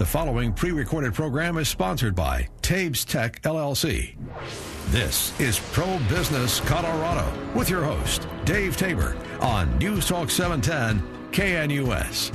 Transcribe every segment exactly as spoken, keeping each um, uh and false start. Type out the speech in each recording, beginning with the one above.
The following pre-recorded program is sponsored by Tabes Tech, L L C. This is Pro Business Colorado with your host, Dave Tabor, on News Talk seven ten K N U S.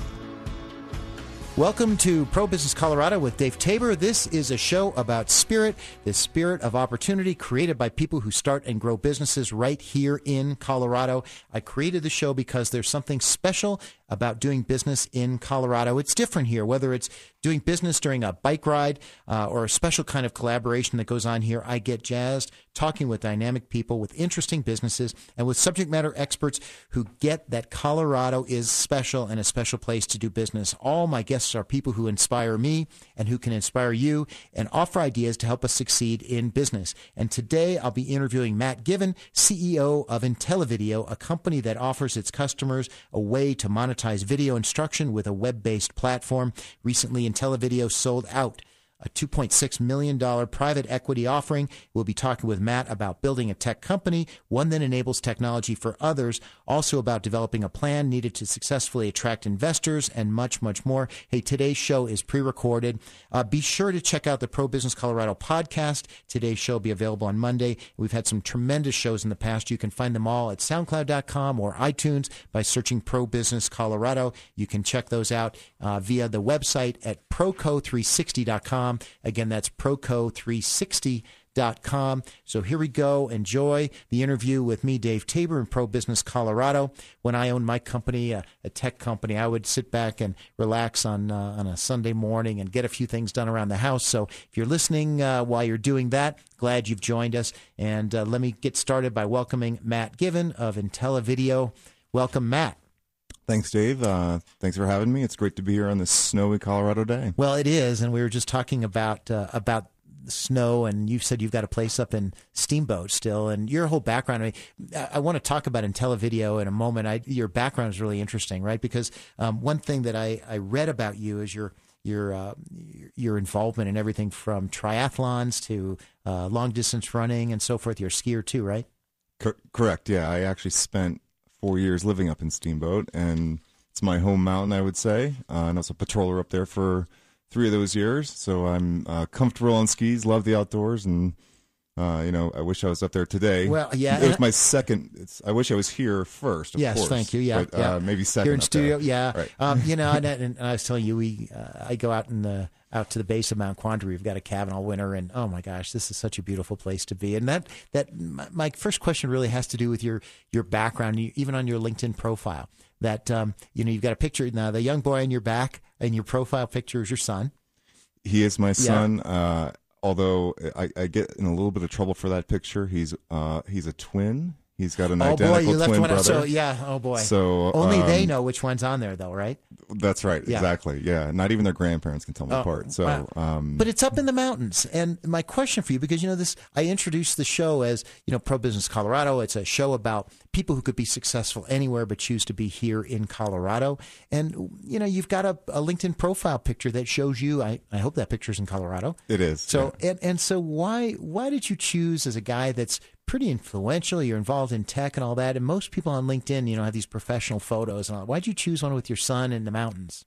Welcome to Pro Business Colorado with Dave Tabor. This is a show about spirit, the spirit of opportunity created by people who start and grow businesses right here in Colorado. I created the show because there's something special about doing business in Colorado. It's different here, whether it's doing business during a bike ride uh, or a special kind of collaboration that goes on here. I get jazzed talking with dynamic people with interesting businesses and with subject matter experts who get that Colorado is special and a special place to do business. All my guests are people who inspire me and who can inspire you and offer ideas to help us succeed in business. And today I'll be interviewing Matt Given, C E O of IntelliVideo, a company that offers its customers a way to monetize video instruction with a web-based platform. Recently, IntelliVideo sold out a two point six million dollars private equity offering. We'll be talking with Matt about building a tech company, one that enables technology for others, also about developing a plan needed to successfully attract investors, and much, much more. Hey, today's show is pre-recorded. Uh, be sure to check out the Pro Business Colorado podcast. Today's show will be available on Monday. We've had some tremendous shows in the past. You can find them all at soundcloud dot com or iTunes by searching Pro Business Colorado. You can check those out uh, via the website at proco three sixty dot com. Again, that's proco three sixty dot com. So here we go. Enjoy the interview with me, Dave Tabor, in Pro Business Colorado. When I owned my company, a, a tech company, I would sit back and relax on uh, on a Sunday morning and get a few things done around the house. So if you're listening uh, while you're doing that, glad you've joined us. And uh, let me get started by welcoming Matt Given of IntelliVideo. Welcome, Matt. Thanks, Dave. Uh, thanks for having me. It's great to be here on this snowy Colorado day. Well, it is, and we were just talking about uh, about the snow, and you said you've got a place up in Steamboat still, and your whole background. I mean, I, I want to talk about IntelliVideo in a moment. I, your background is really interesting, right? Because um, one thing that I, I read about you is your your uh, your involvement in everything from triathlons to uh, long distance running and so forth. You're a skier too, right? Co- correct. Yeah, I actually spent four years living up in Steamboat, and it's my home mountain, I would say. Uh, and I was a patroller up there for three of those years, so I'm uh, comfortable on skis, love the outdoors, and uh, you know, I wish I was up there today. Well, yeah, it was my second. It's, I wish I was here first. Of yes, course, thank you. Yeah, but, yeah. Uh, maybe second here in up studio. there. Yeah, right. um, you know, and, and I was telling you, we uh, I go out in the out to the base of Mount Quandary. We've got a cabin all winter, and oh my gosh, this is such a beautiful place to be. And that that my, my first question really has to do with your your background, you, even on your LinkedIn profile. That um, you know, you've got a picture now. The young boy on your back, and your profile picture is your son. He is my son. Yeah. Uh, although I, I get in a little bit of trouble for that picture. He's uh, he's a twin. He's got an oh identical boy, you left twin one brother. out. So yeah, oh boy. So only um, they know which one's on there, though, right? That's right. Yeah. Exactly. Yeah. Not even their grandparents can tell them Oh, apart. So, wow. um, but it's up in the mountains. And my question for you, because you know this, I introduced the show as you know Pro Business Colorado. It's a show about people who could be successful anywhere but choose to be here in Colorado. And you know, you've got a, a LinkedIn profile picture that shows you. I, I hope that picture's in Colorado. It is. So yeah. and and so why why did you choose as a guy that's pretty influential? You're involved in tech and all that, and most people on LinkedIn, you know, have these professional photos and all. Why'd you choose one with your son in the mountains?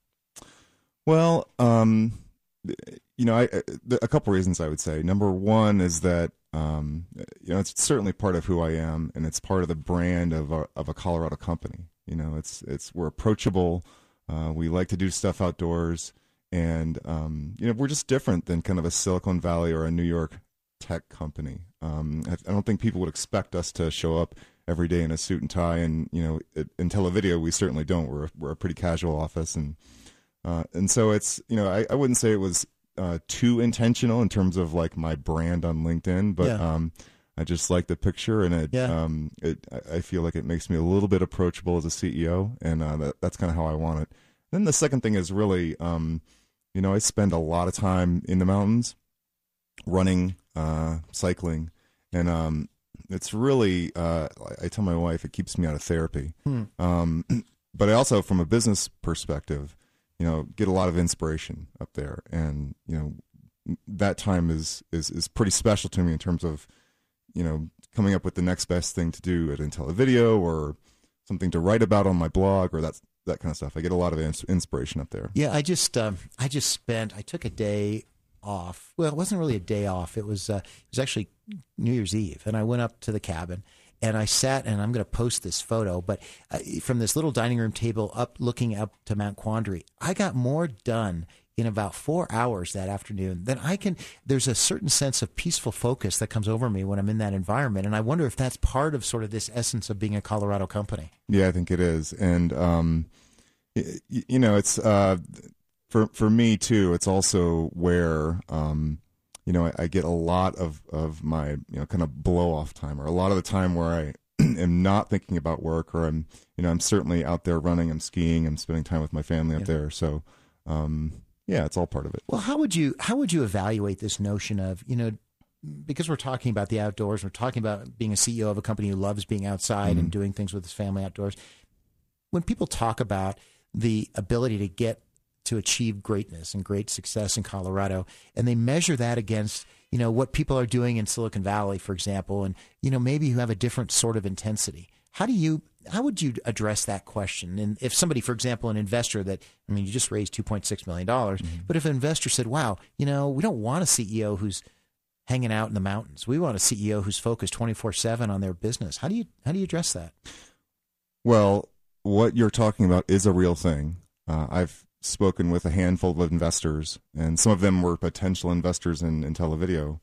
Well, um, you know, I, a couple reasons I would say. Number one is that um, you know, it's certainly part of who I am, and it's part of the brand of a, of a Colorado company. You know, it's it's we're approachable. Uh, we like to do stuff outdoors, and um, you know, we're just different than kind of a Silicon Valley or a New York tech company. Um, I, I don't think people would expect us to show up every day in a suit and tie, and you know, at, in IntelliVideo, we certainly don't. We're a, we're a pretty casual office, and uh, and so it's you know, I, I wouldn't say it was uh, too intentional in terms of like my brand on LinkedIn, but Yeah. um, I just like the picture, and it Yeah. um, it I I feel like it makes me a little bit approachable as a C E O, and uh, that, that's kind of how I want it. Then the second thing is really, um, you know, I spend a lot of time in the mountains, running, uh, cycling, and um, it's really, uh, I tell my wife, it keeps me out of therapy. Hmm. Um, but I also, from a business perspective, you know, get a lot of inspiration up there, and you know, that time is is is pretty special to me in terms of, you know, coming up with the next best thing to do at IntelliVideo, or something to write about on my blog, or that that kind of stuff. I get a lot of ins- inspiration up there. Yeah, I just um, I just spent I took a day off. Well, it wasn't really a day off. It was uh, it was actually New Year's Eve, and I went up to the cabin and I sat, and I'm going to post this photo, but uh, from this little dining room table up, looking up to Mount Quandary, I got more done in about four hours that afternoon than I can. There's a certain sense of peaceful focus that comes over me when I'm in that environment, and I wonder if that's part of sort of this essence of being a Colorado company. Yeah, I think it is, and um, you, you know, it's uh, for for me too. It's also where um, you know I, I get a lot of of my you know kind of blow off time, or a lot of the time where I am not thinking about work, or I'm you know I'm certainly out there running, I'm skiing, I'm spending time with my family up yeah. there. So. Um, Yeah, it's all part of it. Well, how would you how would you evaluate this notion of, you know, because we're talking about the outdoors, we're talking about being a C E O of a company who loves being outside mm-hmm. and doing things with his family outdoors. When people talk about the ability to get to achieve greatness and great success in Colorado, and they measure that against, you know, what people are doing in Silicon Valley, for example, and, you know, maybe you have a different sort of intensity. How do you How would you address that question? And if somebody, for example, an investor that, I mean, you just raised two point six million dollars, mm-hmm. but if an investor said, wow, you know, we don't want a C E O who's hanging out in the mountains. We want a C E O who's focused twenty-four seven on their business. How do you how do you address that? Well, what you're talking about is a real thing. Uh, I've spoken with a handful of investors, and some of them were potential investors in, in Televideo,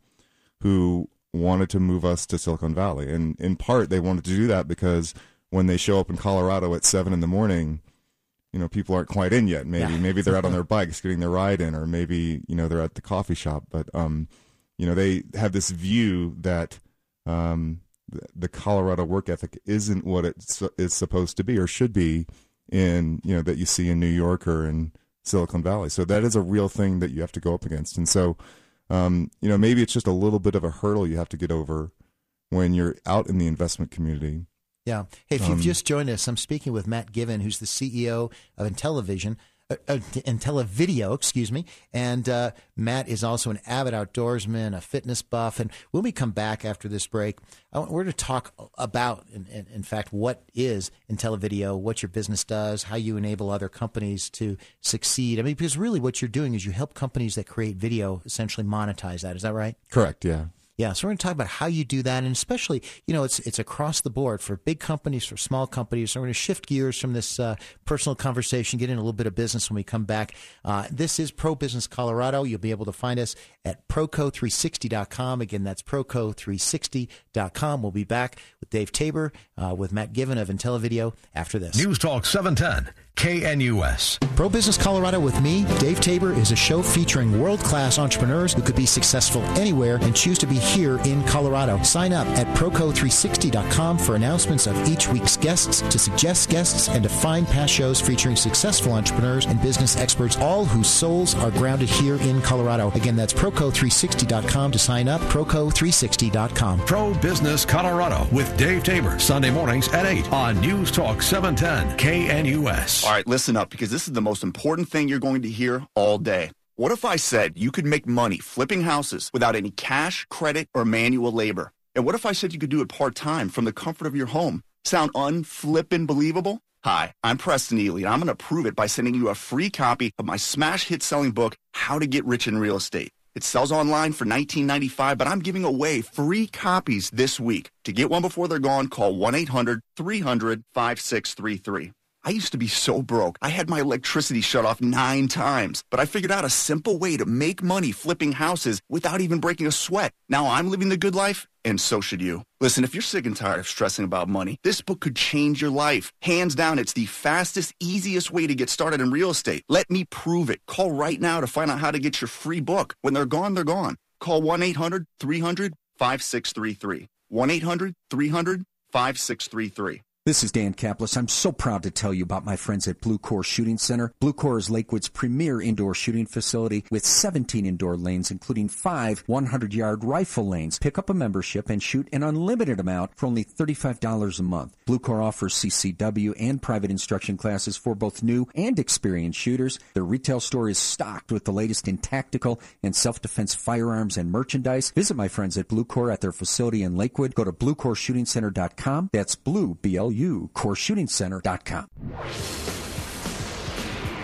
who wanted to move us to Silicon Valley. And in part, they wanted to do that because when they show up in Colorado at seven in the morning, you know, people aren't quite in yet. Maybe, yeah. maybe they're out on their bikes getting their ride in, or maybe, you know, they're at the coffee shop. But, um, you know, they have this view that um, the, the Colorado work ethic isn't what it is supposed to be or should be in, you know, that you see in New York or in Silicon Valley. So that is a real thing that you have to go up against. And so, um, you know, maybe it's just a little bit of a hurdle you have to get over when you're out in the investment community. Yeah. Hey, if you've Um, just joined us, I'm speaking with Matt Given, who's the C E O of Intellivision, uh, uh, Intellivideo, excuse me. And uh, Matt is also an avid outdoorsman, a fitness buff. And when we come back after this break, I want, we're going to talk about, in, in, in fact, what is Intellivideo, what your business does, how you enable other companies to succeed. I mean, because really what you're doing is you help companies that create video essentially monetize that. Is that right? Correct, yeah. Yeah, so we're going to talk about how you do that, and especially, you know, it's it's across the board for big companies, for small companies. So we're going to shift gears from this uh, personal conversation, get in a little bit of business when we come back. Uh, this is Pro Business Colorado. You'll be able to find us at Proco three sixty dot com. Again, that's Proco three sixty dot com. We'll be back with Dave Tabor, uh, with Matt Given of Intellivideo after this. News Talk seven ten, K N U S. Pro Business Colorado with me, Dave Tabor, is a show featuring world-class entrepreneurs who could be successful anywhere and choose to be here in Colorado. Sign up at Proco three sixty dot com for announcements of each week's guests, to suggest guests, and to find past shows featuring successful entrepreneurs and business experts, all whose souls are grounded here in Colorado. Again, that's Proco three sixty dot com to sign up, Proco three sixty dot com. Pro Business Colorado with Dave Tabor, Sunday mornings at eight on News Talk seven ten, K N U S. All right, listen up, because this is the most important thing you're going to hear all day. What if I said you could make money flipping houses without any cash, credit, or manual labor? And what if I said you could do it part-time from the comfort of your home? Sound unflippin' believable? Hi, I'm Preston Ely, and I'm going to prove it by sending you a free copy of my smash hit selling book, How to Get Rich in Real Estate. It sells online for nineteen ninety-five dollars, but I'm giving away free copies this week. To get one before they're gone, call one eight hundred three hundred five six three three. I used to be so broke. I had my electricity shut off nine times, but I figured out a simple way to make money flipping houses without even breaking a sweat. Now I'm living the good life, and so should you. Listen, if you're sick and tired of stressing about money, this book could change your life. Hands down, it's the fastest, easiest way to get started in real estate. Let me prove it. Call right now to find out how to get your free book. When they're gone, they're gone. Call one eight hundred three hundred five six three three. one eight hundred three hundred five six three three. This is Dan Kaplis. I'm so proud to tell you about my friends at Blue Core Shooting Center. Blue Core is Lakewood's premier indoor shooting facility with seventeen indoor lanes, including five hundred-yard rifle lanes. Pick up a membership and shoot an unlimited amount for only thirty-five dollars a month. Blue Core offers C C W and private instruction classes for both new and experienced shooters. Their retail store is stocked with the latest in tactical and self-defense firearms and merchandise. Visit my friends at Blue Core at their facility in Lakewood. Go to blue core shooting center dot com. That's blue, B L U, core shooting center dot com.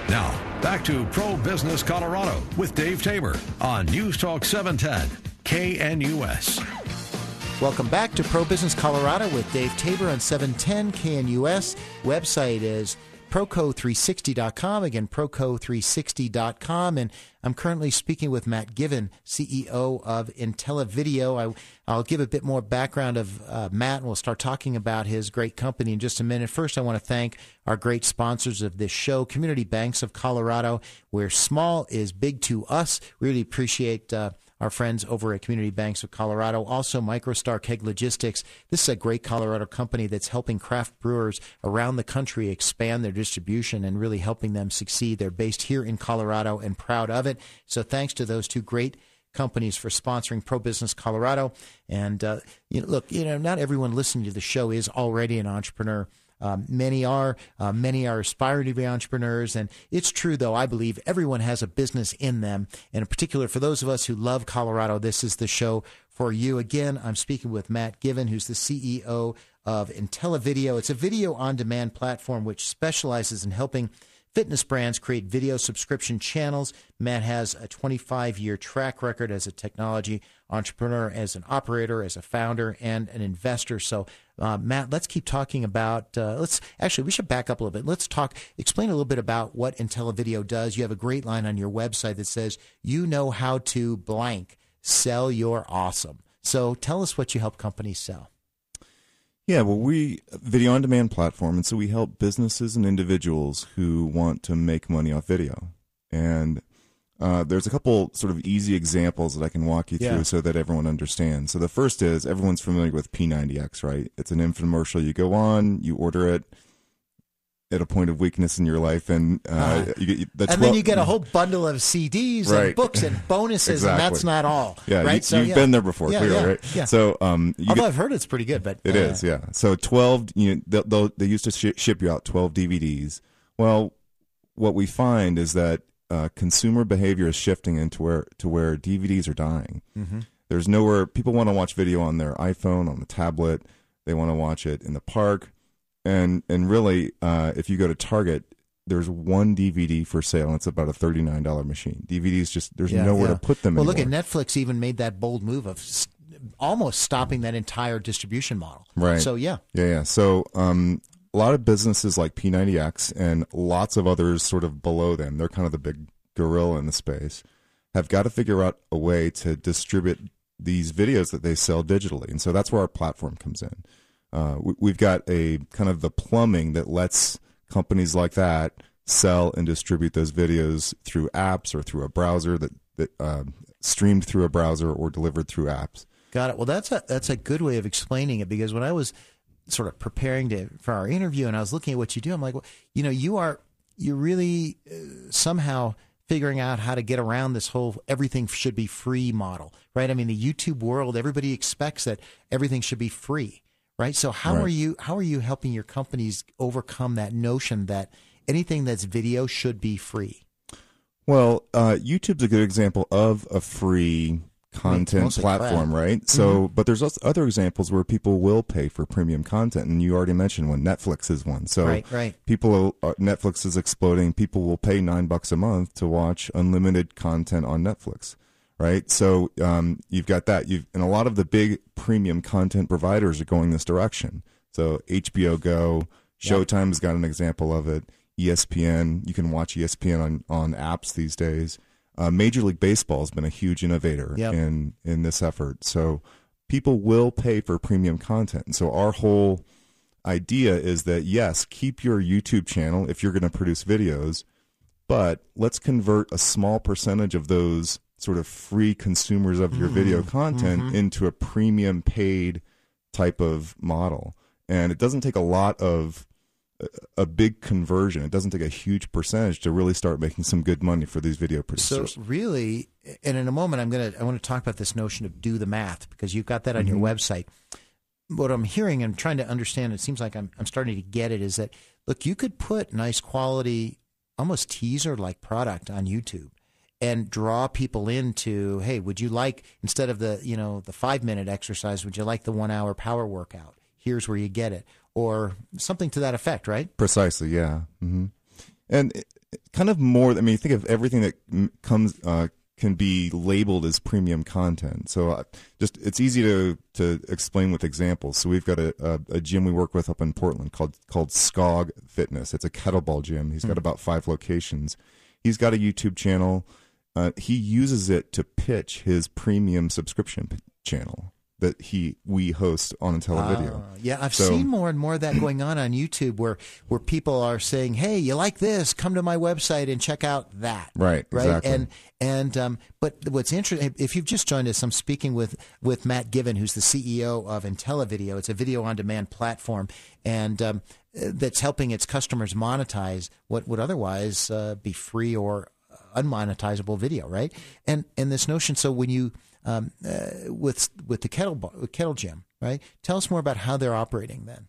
Now, back to Pro Business Colorado with Dave Tabor on News Talk seven ten K N U S. Welcome back to Pro Business Colorado with Dave Tabor on seven ten K N U S. Website is proco three sixty dot com. Again, proco three sixty dot com. And I'm currently speaking with Matt Given, C E O of IntelliVideo. I, I'll give a bit more background of uh, Matt, and we'll start talking about his great company in just a minute. First, I want to thank our great sponsors of this show, Community Banks of Colorado, where small is big to us. Really appreciate uh, our friends over at Community Banks of Colorado. Also, MicroStar Keg Logistics. This is a great Colorado company that's helping craft brewers around the country expand their distribution and really helping them succeed. They're based here in Colorado and proud of it. So thanks to those two great companies for sponsoring Pro Business Colorado. And uh, you know, look, you know, not everyone listening to the show is already an entrepreneur. Um, many are. Uh, many are aspiring to be entrepreneurs. And it's true, though, I believe everyone has a business in them. And in particular, for those of us who love Colorado, this is the show for you. Again, I'm speaking with Matt Given, who's the C E O of IntelliVideo. It's a video on-demand platform which specializes in helping fitness brands create video subscription channels. Matt has a twenty-five year track record as a technology entrepreneur, as an operator, as a founder, and an investor. So, uh, Matt, let's keep talking about, uh, let's actually, we should back up a little bit. Let's talk, explain a little bit about what IntelliVideo does. You have a great line on your website that says, you know how to blank, sell your awesome. So tell us what you help companies sell. Yeah, well, we video on demand platform, and so we help businesses and individuals who want to make money off video. And uh, there's a couple sort of easy examples that I can walk you through yeah. so that everyone understands. So the first is everyone's familiar with P ninety X, right? It's an infomercial. You go on, you order it at a point of weakness in your life, and uh, uh, you get the and then you get a whole bundle of C Ds right. and books and bonuses, exactly. and that's not all. Yeah, right? you, so, you've yeah. been there before, yeah, clearly, yeah, right? Yeah. So, um, you although get, I've heard it's pretty good, but it uh, is, yeah. So twelve, you know, they'll, they'll, they used to sh- ship you out twelve D V Ds. Well, what we find is that uh, consumer behavior is shifting into where to where D V Ds are dying. Mm-hmm. There's nowhere people want to watch video on their iPhone, on the tablet. They want to watch it in the park, and and really, uh, if you go to Target, there's one D V D for sale, and it's about a thirty-nine dollars machine. D V Ds just, there's yeah, nowhere yeah. to put them well, anymore. Look at Netflix even made that bold move of st- almost stopping that entire distribution model. Right. So, yeah. Yeah, yeah. So um, a lot of businesses like P ninety X and lots of others sort of below them, they're kind of the big gorilla in the space, have got to figure out a way to distribute these videos that they sell digitally. And so that's where our platform comes in. Uh, we, we've got a kind of the plumbing that lets companies like that sell and distribute those videos through apps or through a browser that, that uh, streamed through a browser or delivered through apps. Got it. Well, that's a that's a good way of explaining it, because when I was sort of preparing to for our interview and I was looking at what you do, I'm like, well, you know, you are you're really uh, somehow figuring out how to get around this whole everything should be free model, right? I mean, the YouTube world, everybody expects that everything should be free. Right. So how right. are you how are you helping your companies overcome that notion that anything that's video should be free? Well, uh, YouTube's a good example of a free content platform, crap. right? So, mm-hmm. but there's also other examples where people will pay for premium content, and you already mentioned one. Netflix is one. So, right, right. people uh, Netflix is exploding. People will pay nine bucks a month to watch unlimited content on Netflix. Right, so um, you've got that. You've and a lot of the big premium content providers are going this direction. So H B O Go, Showtime has got an example of it. E S P N, you can watch E S P N on, on apps these days. Uh, Major League Baseball has been a huge innovator yep. in in this effort. So people will pay for premium content. And so our whole idea is that yes, keep your YouTube channel if you're going to produce videos, but let's convert a small percentage of those sort of free consumers of your mm-hmm. video content mm-hmm. into a premium paid type of model. And it doesn't take a lot of a big conversion. It doesn't take a huge percentage to really start making some good money for these video producers. So really, and in a moment, I'm going to, I want to talk about this notion of do the math, because you've got that on mm-hmm. your website. What I'm hearing and trying to understand, it seems like I'm, I'm starting to get it, is that, look, you could put nice quality, almost teaser like product on YouTube and draw people into, hey, would you like, instead of the, you know, the five minute exercise, would you like the one hour power workout? Here's where you get it, or something to that effect, right? Precisely, yeah. Mm-hmm. And kind of more. I mean, think of everything that m- comes uh, can be labeled as premium content. So uh, just it's easy to to explain with examples. So we've got a, a, a gym we work with up in Portland called called Skog Fitness. It's a kettlebell gym. He's got mm-hmm. about five locations. He's got a YouTube channel. Uh, he uses it to pitch his premium subscription p- channel that he we host on IntelliVideo. Uh, yeah, I've so, seen more and more of that going on on YouTube, where where people are saying, "Hey, you like this? Come to my website and check out that." Right, right. Exactly. And and um, but what's interesting, if you've just joined us, I'm speaking with with Matt Given, who's the C E O of IntelliVideo. It's a video on demand platform, and um, that's helping its customers monetize what would otherwise uh, be free or unmonetizable video, right? And and this notion. So when you Um, uh, with with the kettle kettle gym, right? Tell us more about how they're operating then.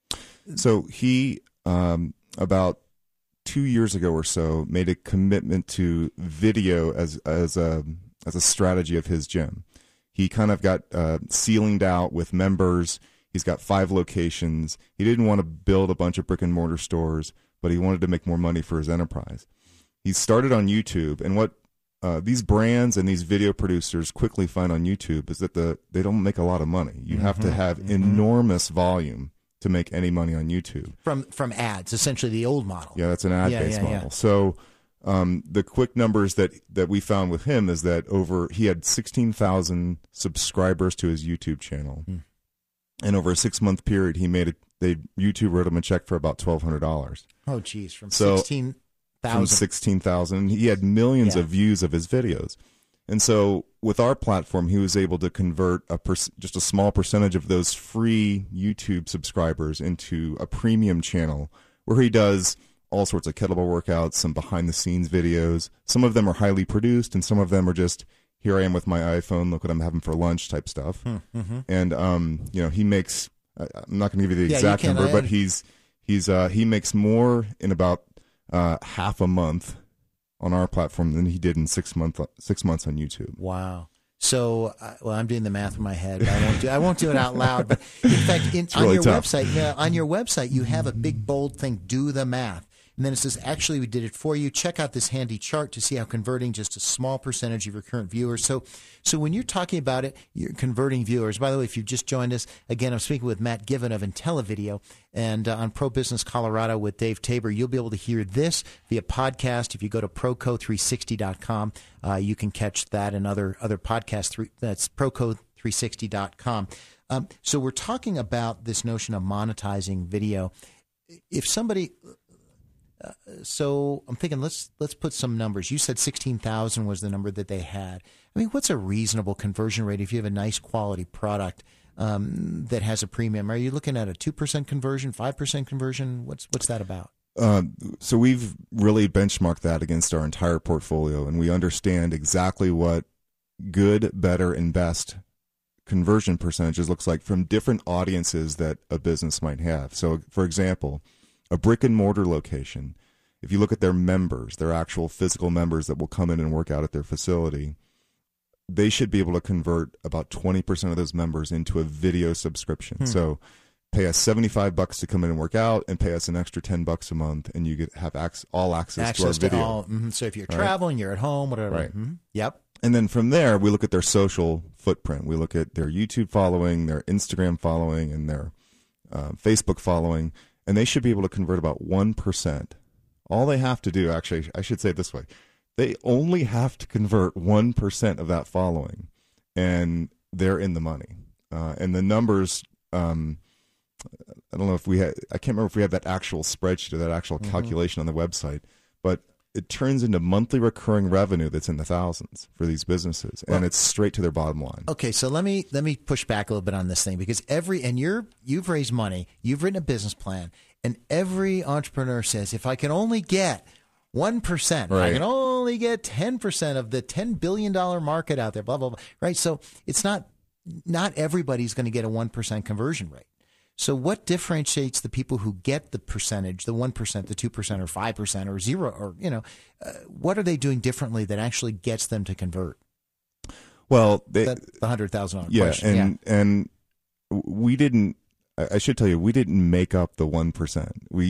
So he um, about two years ago or so made a commitment to video as as a as a strategy of his gym. He kind of got uh, ceilinged out with members. He's got five locations. He didn't want to build a bunch of brick and mortar stores, but he wanted to make more money for his enterprise. He started on YouTube, and what Uh, these brands and these video producers quickly find on YouTube is that the they don't make a lot of money. You mm-hmm, have to have mm-hmm. enormous volume to make any money on YouTube. From from ads, essentially the old model. Yeah, that's an ad-based yeah, yeah, model. Yeah. So um, the quick numbers that, that we found with him is that over he had sixteen thousand subscribers to his YouTube channel. Mm. And over a six-month period, he made a, they YouTube wrote him a check for about twelve hundred dollars. Oh, geez, from so, sixteen From sixteen thousand. He had millions yeah. of views of his videos. And so with our platform, he was able to convert a per- just a small percentage of those free YouTube subscribers into a premium channel where he does all sorts of kettlebell workouts, some behind-the-scenes videos. Some of them are highly produced, and some of them are just, here I am with my iPhone, look what I'm having for lunch type stuff. Mm-hmm. And, um, you know, he makes, I'm not going to give you the yeah, exact you number, I, but he's he's uh, he makes more in about Uh, half a month on our platform than he did in six month six months on YouTube. Wow! So, uh, well, I'm doing the math in my head. But I won't do I won't do it out loud. But in fact, in, on really your tough. website, yeah, on your website, you have a big bold thing: "Do the math." And then it says, actually, we did it for you. Check out this handy chart to see how converting just a small percentage of your current viewers. So so when you're talking about it, you're converting viewers. By the way, if you've just joined us, again, I'm speaking with Matt Given of IntelliVideo and uh, on Pro Business Colorado with Dave Tabor. You'll be able to hear this via podcast. If you go to proco three sixty dot com, uh, you can catch that and other, other podcasts. Through, that's proco three sixty dot com. Um, so we're talking about this notion of monetizing video. If somebody... Uh, so I'm thinking let's let's put some numbers. You said sixteen thousand was the number that they had. I mean, what's a reasonable conversion rate if you have a nice quality product um, that has a premium? Are you looking at a two percent conversion, five percent conversion? What's what's that about? Uh, so we've really benchmarked that against our entire portfolio, and we understand exactly what good, better, and best conversion percentages looks like from different audiences that a business might have. So, for example, a brick and mortar location, if you look at their members, their actual physical members that will come in and work out at their facility, they should be able to convert about twenty percent of those members into a video subscription. Hmm. So pay us seventy-five bucks to come in and work out and pay us an extra ten bucks a month and you get have ac- all access, access to our to video. All, mm-hmm. So if you're right? traveling, you're at home, whatever. Right. Mm-hmm. Yep. And then from there, we look at their social footprint. We look at their YouTube following, their Instagram following, and their uh, Facebook following. And they should be able to convert about one percent. All they have to do, actually, I should say it this way. They only have to convert one percent of that following, and they're in the money. Uh, and the numbers, um, I don't know if we had, I can't remember if we have that actual spreadsheet or that actual mm-hmm. calculation on the website, but it turns into monthly recurring revenue that's in the thousands for these businesses, and well, it's straight to their bottom line. Okay, so let me let me push back a little bit on this thing, because every and you're you've raised money, you've written a business plan, and every entrepreneur says, if I can only get one percent, right. I can only get ten percent of the ten billion dollar market out there, blah blah blah. Right, so it's not not everybody's going to get a one percent conversion rate. So what differentiates the people who get the percentage, the one percent, the two percent, or five percent, or zero, or, you know, uh, what are they doing differently that actually gets them to convert? Well, they, That's the one hundred thousand dollars yeah, question. And, yeah, and we didn't, I should tell you, we didn't make up the one percent. We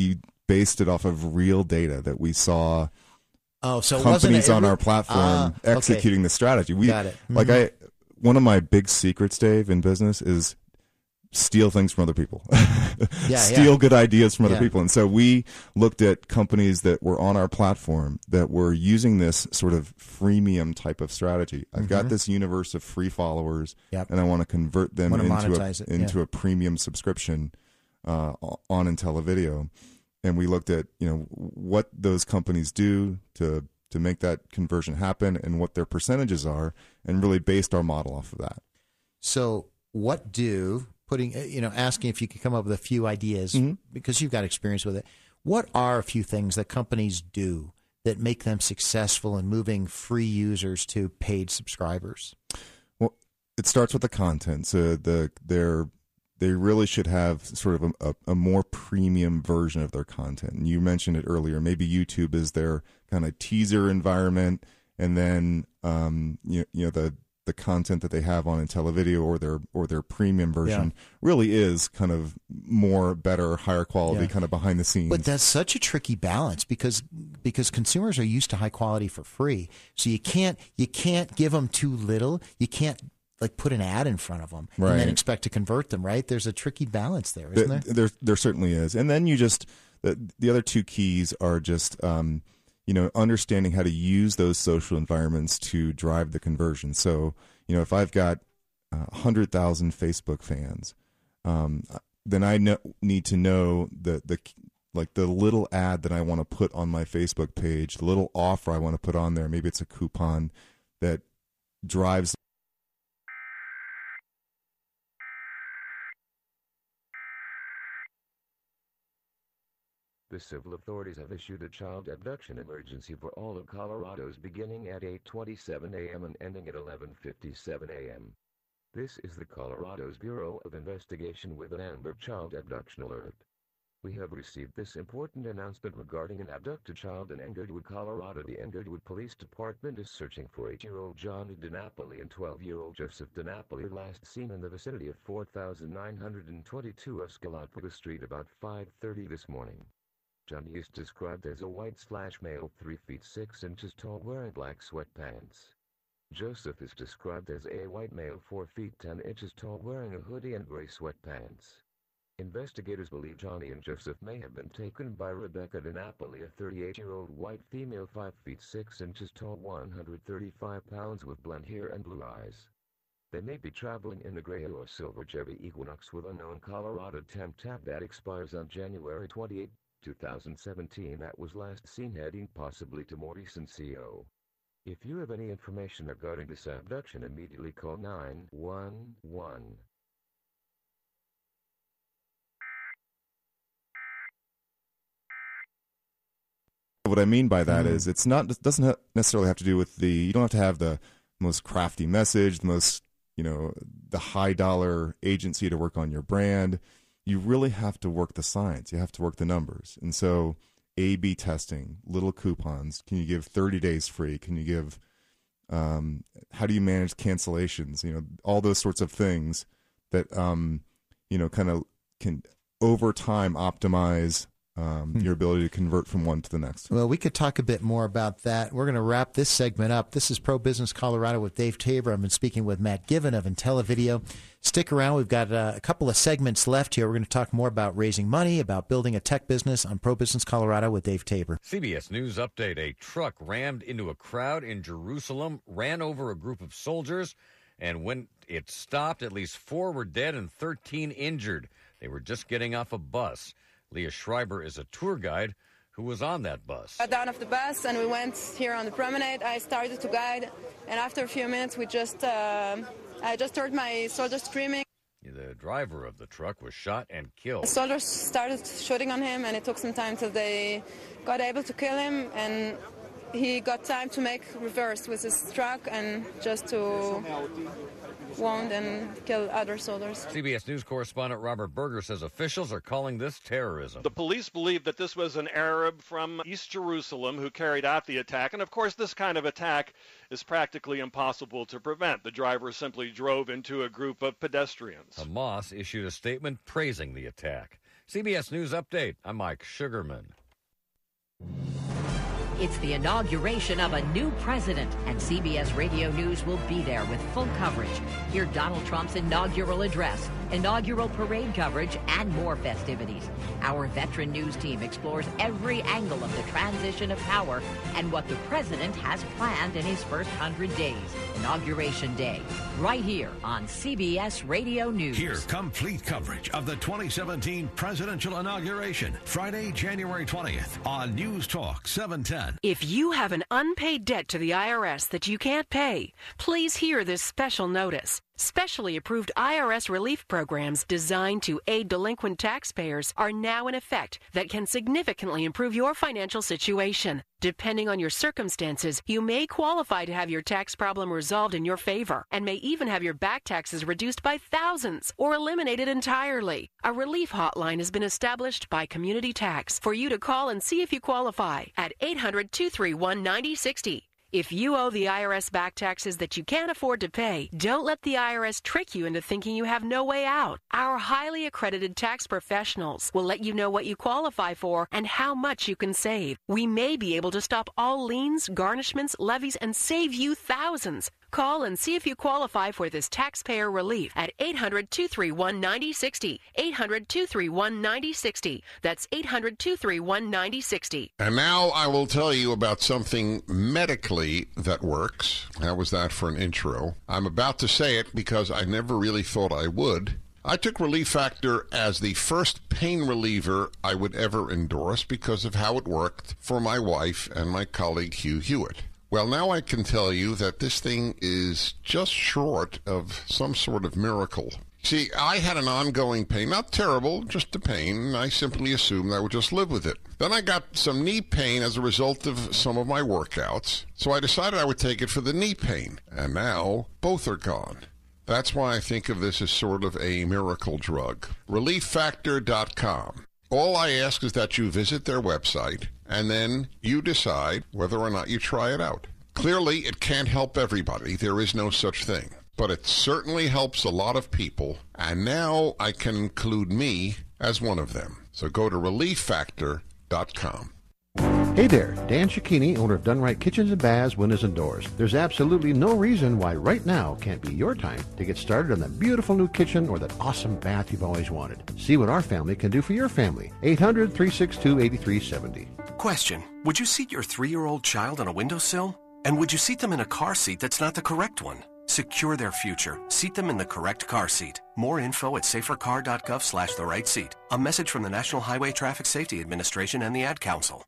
based it off of real data that we saw. Oh, so companies it on re- our platform ah, okay. executing the strategy. We Got it. Mm-hmm. like I. One of my big secrets, Dave, in business is steal things from other people. yeah, steal yeah. good ideas from other yeah. people. And so we looked at companies that were on our platform that were using this sort of freemium type of strategy. I've mm-hmm. got this universe of free followers, yep. and I want to convert them Wanna into a, it. into yeah. a premium subscription uh, on IntelliVideo. And we looked at, you know, what those companies do to to make that conversion happen and what their percentages are, and really based our model off of that. So what do, putting, you know, asking if you could come up with a few ideas, mm-hmm. because you've got experience with it, what are a few things that companies do that make them successful in moving free users to paid subscribers? Well, it starts with the content. So the they're they really should have sort of a, a, a more premium version of their content. And you mentioned it earlier. Maybe YouTube is their kind of teaser environment, and then um, you, you know the the content that they have on IntelliVideo or their or their premium version yeah. really is kind of more, better, higher quality, yeah. kind of behind the scenes. But that's such a tricky balance because because consumers are used to high quality for free, so you can't you can't give them too little. You can't like put an ad in front of them right. and then expect to convert them, right? There's a tricky balance there, isn't there? There, there, there certainly is. And then you just, the, the other two keys are just, um, you know, understanding how to use those social environments to drive the conversion. So, you know, if I've got uh, one hundred thousand Facebook fans, um, then I know, need to know the, the, like the little ad that I want to put on my Facebook page, the little offer I want to put on there. Maybe it's a coupon that drives. The civil authorities have issued a child abduction emergency for all of Colorado's beginning at eight twenty-seven a.m. and ending at eleven fifty-seven a.m. This is the Colorado's Bureau of Investigation with an Amber Child Abduction Alert. We have received this important announcement regarding an abducted child in Englewood, Colorado. The Englewood Police Department is searching for eight-year-old Johnny DiNapoli and twelve-year-old Joseph DiNapoli, last seen in the vicinity of four thousand nine hundred twenty-two Escalante Street about five thirty this morning. Johnny is described as a white-slash-male three feet six inches tall wearing black sweatpants. Joseph is described as a white male four feet ten inches tall wearing a hoodie and gray sweatpants. Investigators believe Johnny and Joseph may have been taken by Rebecca DiNapoli, a thirty-eight-year-old white female five feet six inches tall, one hundred thirty-five pounds with blonde hair and blue eyes. They may be traveling in a gray or silver Chevy Equinox with a known Colorado temp tab that expires on January twenty-eighth, two thousand seventeen. That was last seen heading possibly to more recent C O. If you have any information regarding this abduction, immediately call nine one one. What I mean by that mm. is it's not, it doesn't necessarily have to do with the, you don't have to have the most crafty message, the most, you know, the high dollar agency to work on your brand. You really have to work the science. You have to work the numbers. And so A B testing, little coupons. Can you give thirty days free? Can you give, um, how do you manage cancellations? You know, all those sorts of things that, um, you know, kind of can over time optimize Um, hmm. your ability to convert from one to the next. Well, we could talk a bit more about that. We're going to wrap this segment up. This is Pro Business Colorado with Dave Tabor. I've been speaking with Matt Given of IntelliVideo. Stick around. We've got uh, a couple of segments left here. We're going to talk more about raising money, about building a tech business on Pro Business Colorado with Dave Tabor. C B S News update. A truck rammed into a crowd in Jerusalem, ran over a group of soldiers, and when it stopped, at least four were dead and thirteen injured. They were just getting off a bus. Leah Schreiber is a tour guide who was on that bus. I got down off the bus and we went here on the promenade. I started to guide, and after a few minutes, we just, uh, I just heard my soldiers screaming. The driver of the truck was shot and killed. The soldiers started shooting on him, and it took some time till they got able to kill him, and he got time to make reverse with his truck and just to wound and kill other soldiers. C B S News correspondent Robert Berger says officials are calling this terrorism. The police believe that this was an Arab from East Jerusalem who carried out the attack. And, of course, this kind of attack is practically impossible to prevent. The driver simply drove into a group of pedestrians. Hamas issued a statement praising the attack. C B S News Update. I'm Mike Sugarman. It's the inauguration of a new president, and C B S Radio News will be there with full coverage. Hear Donald Trump's inaugural address, inaugural parade coverage, and more festivities. Our veteran news team explores every angle of the transition of power and what the president has planned in his first hundred days. Inauguration Day, right here on C B S Radio News. Hear complete coverage of the twenty seventeen presidential inauguration, Friday, January twentieth on News Talk seven ten. If you have an unpaid debt to the I R S that you can't pay, please hear this special notice. Specially approved I R S relief programs designed to aid delinquent taxpayers are now in effect that can significantly improve your financial situation. Depending on your circumstances, you may qualify to have your tax problem resolved in your favor and may even have your back taxes reduced by thousands or eliminated entirely. A relief hotline has been established by Community Tax for you to call and see if you qualify at eight hundred, two three one, nine zero six zero. If you owe the I R S back taxes that you can't afford to pay, don't let the I R S trick you into thinking you have no way out. Our highly accredited tax professionals will let you know what you qualify for and how much you can save. We may be able to stop all liens, garnishments, levies, and save you thousands. Call and see if you qualify for this taxpayer relief at eight hundred, two three one, nine zero six zero. eight hundred, two three one, nine zero six zero. That's eight hundred, two three one, nine zero six zero. And now I will tell you about something medically that works. How was that for an intro? I'm about to say it because I never really thought I would. I took Relief Factor as the first pain reliever I would ever endorse because of how it worked for my wife and my colleague Hugh Hewitt. Well, now I can tell you that this thing is just short of some sort of miracle. See, I had an ongoing pain, not terrible, just a pain, and I simply assumed I would just live with it. Then I got some knee pain as a result of some of my workouts, so I decided I would take it for the knee pain, and now both are gone. That's why I think of this as sort of a miracle drug. relief factor dot com. All I ask is that you visit their website, and then you decide whether or not you try it out. Clearly, it can't help everybody. There is no such thing. But it certainly helps a lot of people, and now I can include me as one of them. So go to relief factor dot com. Hey there, Dan Cicchini, owner of Done Right Kitchens and Baths, Windows and Doors. There's absolutely no reason why right now can't be your time to get started on that beautiful new kitchen or that awesome bath you've always wanted. See what our family can do for your family. eight hundred, three six two, eight three seven zero. Question. Would you seat your three-year-old child on a windowsill? And would you seat them in a car seat that's not the correct one? Secure their future. Seat them in the correct car seat. More info at safer car dot gov slash the right seat. A message from the National Highway Traffic Safety Administration and the Ad Council.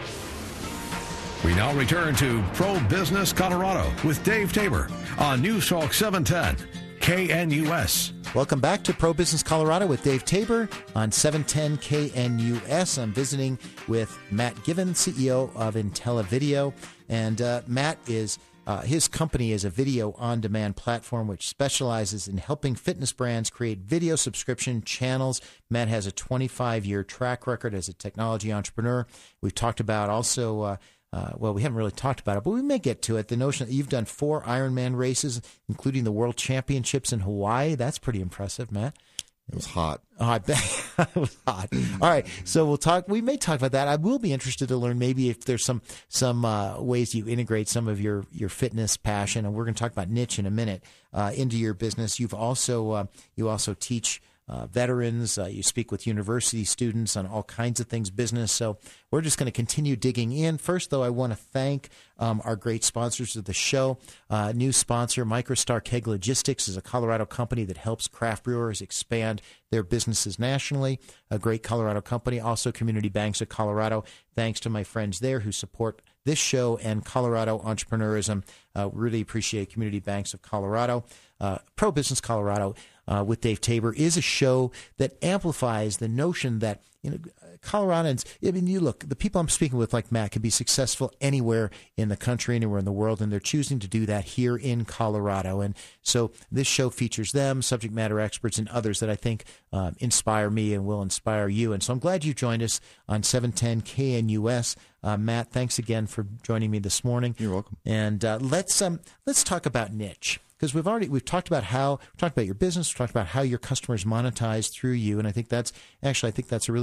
We now return to Pro Business Colorado with Dave Tabor on News Talk seven ten K N U S. Welcome back to Pro Business Colorado with Dave Tabor on seven ten K N U S. I'm visiting with Matt Given, C E O of IntelliVideo. And uh, Matt is... Uh, his company is a video on-demand platform which specializes in helping fitness brands create video subscription channels. Matt has a twenty-five year track record as a technology entrepreneur. We've talked about also, uh, uh, well, we haven't really talked about it, but we may get to it, the notion that you've done four Ironman races, including the World Championships in Hawaii. That's pretty impressive, Matt. It was hot. Oh, I bet it was hot. All right, so we'll talk. We may talk about that. I will be interested to learn maybe if there's some some uh, ways you integrate some of your, your fitness passion, and we're going to talk about niche in a minute uh, into your business. You've also uh, you also teach uh, veterans. Uh, you speak with university students on all kinds of things business. So we're just going to continue digging in. First, though, I want to thank um, our great sponsors of the show. Uh, new sponsor, Microstar Keg Logistics, is a Colorado company that helps craft brewers expand their businesses nationally. A great Colorado company. Also, Community Banks of Colorado. Thanks to my friends there who support this show and Colorado entrepreneurism. Uh, really appreciate Community Banks of Colorado. Uh, Pro Business Colorado uh, with Dave Tabor is a show that amplifies the notion that, you know, Coloradans, I mean, you look, the people I'm speaking with, like Matt, can be successful anywhere in the country, anywhere in the world, and they're choosing to do that here in Colorado. And so this show features them, subject matter experts, and others that I think um, inspire me and will inspire you. And so I'm glad you joined us on seven ten K N U S. Uh, Matt, thanks again for joining me this morning. You're welcome. And uh, let's um, let's talk about niche. Because we've already we've talked about how we've talked about your business, we've talked about how your customers monetize through you, and I think that's actually I think that's a really a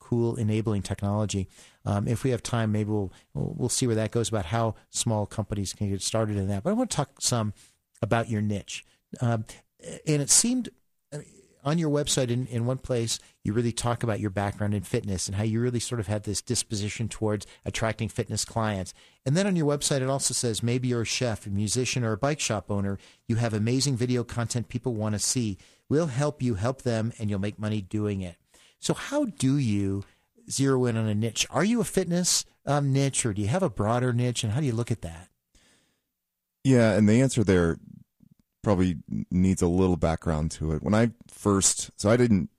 cool enabling technology. Um, if we have time, maybe we'll we'll see where that goes about how small companies can get started in that. But I want to talk some about your niche. Um, and it seemed on your website in, in one place, you really talk about your background in fitness and how you really sort of had this disposition towards attracting fitness clients. And then on your website, it also says maybe you're a chef, a musician, or a bike shop owner. You have amazing video content people want to see. We'll help you help them, and you'll make money doing it. So how do you zero in on a niche? Are you a fitness um, niche, or do you have a broader niche, and how do you look at that? Yeah, and the answer there probably needs a little background to it. When I first, so I didn't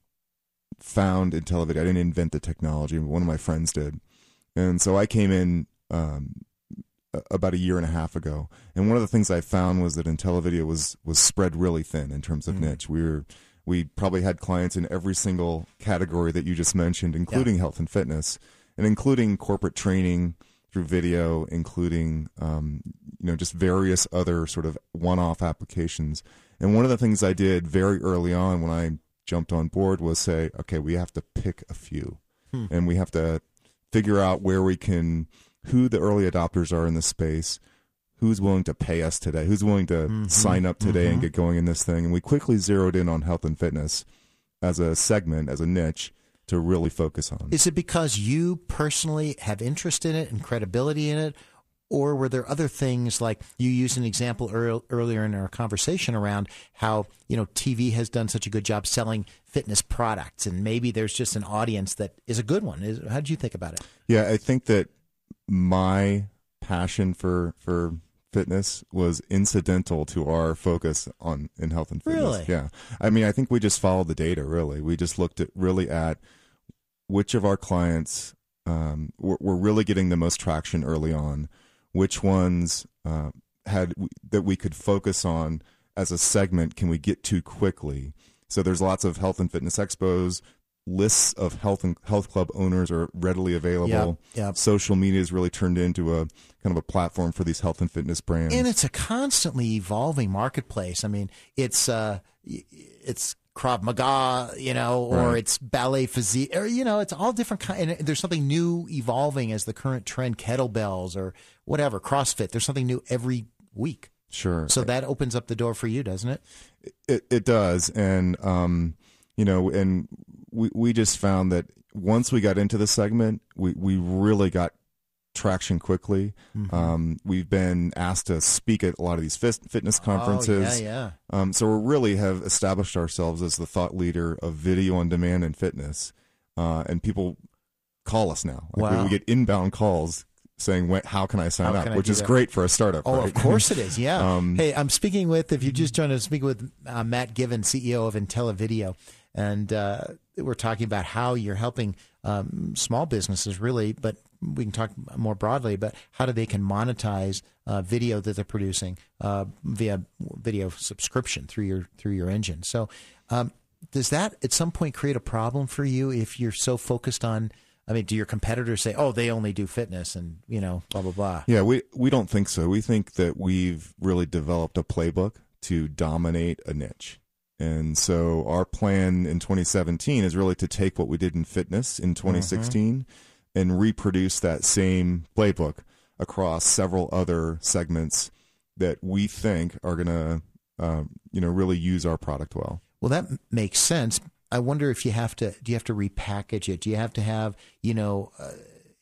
found IntelliVideo. I didn't invent the technology. One of my friends did. And so I came in um, about a year and a half ago. And one of the things I found was that IntelliVideo was was spread really thin in terms of mm-hmm. niche. We were we probably had clients in every single category that you just mentioned, including yeah. health and fitness, and including corporate training through video, including um, you know just various other sort of one-off applications. And one of the things I did very early on when I jumped on board was say, okay, we have to pick a few, hmm. and we have to figure out where we can, who the early adopters are in the space, who's willing to pay us today, who's willing to mm-hmm. sign up today mm-hmm. and get going in this thing. And we quickly zeroed in on health and fitness as a segment, as a niche, to really focus on. Is it because you personally have interest in it and credibility in it, or were there other things like you used an example earl- earlier in our conversation around how, you know, T V has done such a good job selling fitness products, and maybe there's just an audience that is a good one? Is, how did you think about it? Yeah, I think that my passion for for fitness was incidental to our focus on in health and fitness. Really? Yeah. I mean, I think we just followed the data, really. We just looked at really at which of our clients um, were, were really getting the most traction early on, which ones uh, had that we could focus on as a segment can we get to quickly. So there's lots of health and fitness expos. Lists of health and health club owners are readily available. Yep, yep. Social media has really turned into a kind of a platform for these health and fitness brands. And it's a constantly evolving marketplace. I mean, it's uh, it's Krav Maga, you know, or Right. it's ballet physique, or, you know, it's all different kind. And there's something new evolving as the current trend, kettlebells or whatever, CrossFit. There's something new every week. Sure. So that opens up the door for you, doesn't it? It it does, and um, you know, and we we just found that once we got into the segment, we we really got traction quickly. Mhm. Um, we've been asked to speak at a lot of these fis- fitness conferences. Oh, yeah, Um, so we really have established ourselves as the thought leader of video on demand and fitness, uh, and people call us now. Like we, Wow. we get inbound calls saying, "When- "How can I sign How up?" can I Which do is that? great for a startup. Oh, right? of course it is. Yeah. Um, hey, I'm speaking with, if you just joined us, speaking with uh, Matt Given, C E O of IntelliVideo. And uh, we're talking about how you're helping um, small businesses, really, but we can talk more broadly about how do they can monetize uh, video that they're producing uh, via video subscription through your through your engine. So um, does that at some point create a problem for you if you're so focused on, I mean, do your competitors say, oh, they only do fitness and, you know, blah, blah, blah? Yeah, we, we don't think so. We think that we've really developed a playbook to dominate a niche. And so our plan in twenty seventeen is really to take what we did in fitness in twenty sixteen mm-hmm. and reproduce that same playbook across several other segments that we think are going to, uh, you know, really use our product well. Well, that m- makes sense. I wonder if you have to, do you have to repackage it? Do you have to have, you know, uh,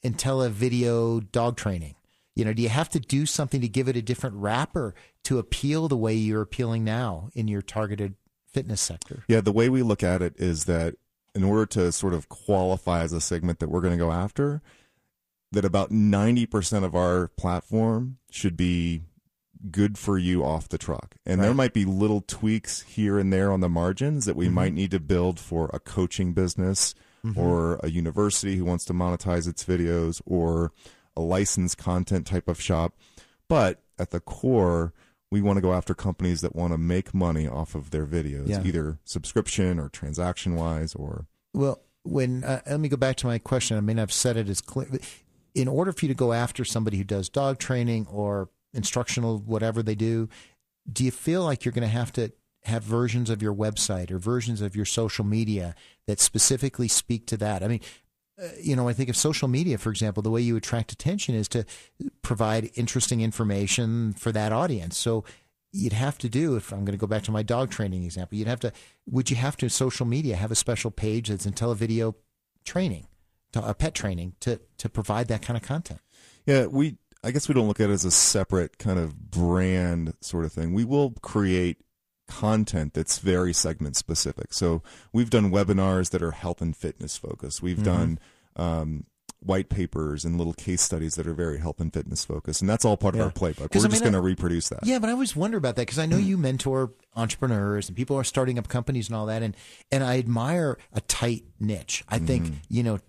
IntelliVideo dog training? You know, do you have to do something to give it a different wrapper to appeal the way you're appealing now in your targeted fitness sector? Yeah, the way we look at it is that in order to sort of qualify as a segment that we're going to go after, that about ninety percent of our platform should be good for you off the truck. And Right. there might be little tweaks here and there on the margins that we Mhm. might need to build for a coaching business Mhm. or a university who wants to monetize its videos or a licensed content type of shop. But at the core, we want to go after companies that want to make money off of their videos, Yeah. either subscription or transaction wise or. Well, when uh, let me go back to my question. I may not have said it as clear. In order for you to go after somebody who does dog training or instructional, whatever they do, do you feel like you're going to have to have versions of your website or versions of your social media that specifically speak to that? I mean, uh, you know, I think of social media, for example, the way you attract attention is to provide interesting information for that audience. So you'd have to do, if I'm going to go back to my dog training example, you'd have to, would you have to, social media, have a special page that's in televideo training, uh, pet training, to, to provide that kind of content? Yeah, we, I guess we don't look at it as a separate kind of brand sort of thing. We will create content that's very segment specific. So we've done webinars that are health and fitness focused. We've mm-hmm. done um, white papers and little case studies that are very health and fitness focused, and that's all part yeah. of our playbook. We're I mean, just going to reproduce that. Yeah, but I always wonder about that because I know you mentor entrepreneurs and people are starting up companies and all that, and and I admire a tight niche. I think mm-hmm. you know.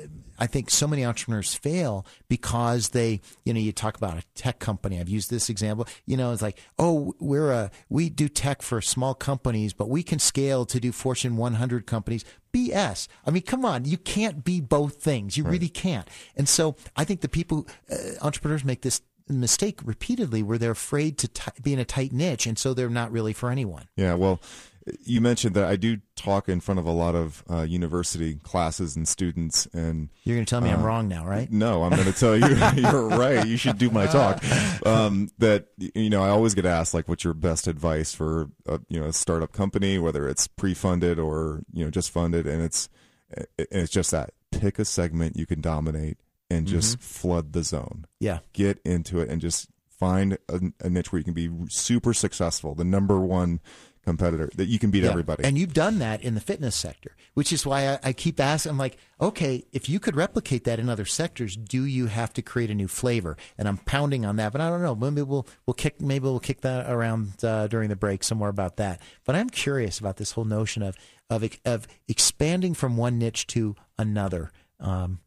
I think so many entrepreneurs fail because they, you know, you talk about a tech company. I've used this example. You know, it's like, oh, we're a, we do tech for small companies, but we can scale to do Fortune one hundred companies. B S. I mean, come on, you can't be both things. You right. really can't. And so I think the people, uh, entrepreneurs make this mistake repeatedly where they're afraid to t- be in a tight niche, and so they're not really for anyone. Yeah, well, you mentioned that I do talk in front of a lot of uh, university classes and students, and you're going to tell me uh, I'm wrong now, right? No, I'm going to tell you you're right. You should do my talk. Um, that you know, I always get asked like, "What's your best advice for a, you know a startup company, whether it's pre-funded or you know just funded?" And it's and it's just that pick a segment you can dominate and just mm-hmm. flood the zone. Yeah, get into it and just find a, a niche where you can be super successful. The number one competitor that you can beat yeah. everybody. And you've done that in the fitness sector, which is why I, I keep asking, I'm like, okay, if you could replicate that in other sectors, do you have to create a new flavor? And I'm pounding on that, but I don't know. Maybe we'll we'll kick maybe we'll kick that around uh, during the break somewhere about that. But I'm curious about this whole notion of of of expanding from one niche to another. Um,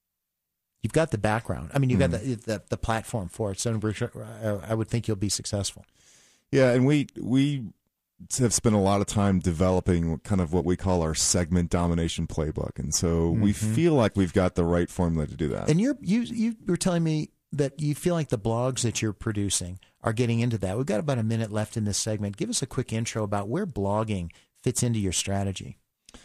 you've got the background. I mean, you've mm. got the, the the platform for it, so I would think you'll be successful. Yeah, and we we. have spent a lot of time developing kind of what we call our segment domination playbook, and so mm-hmm. we feel like we've got the right formula to do that. And you're you you were telling me that you feel like the blogs that you're producing are getting into that. We've got about a minute left in this segment. Give us a quick intro about where blogging fits into your strategy.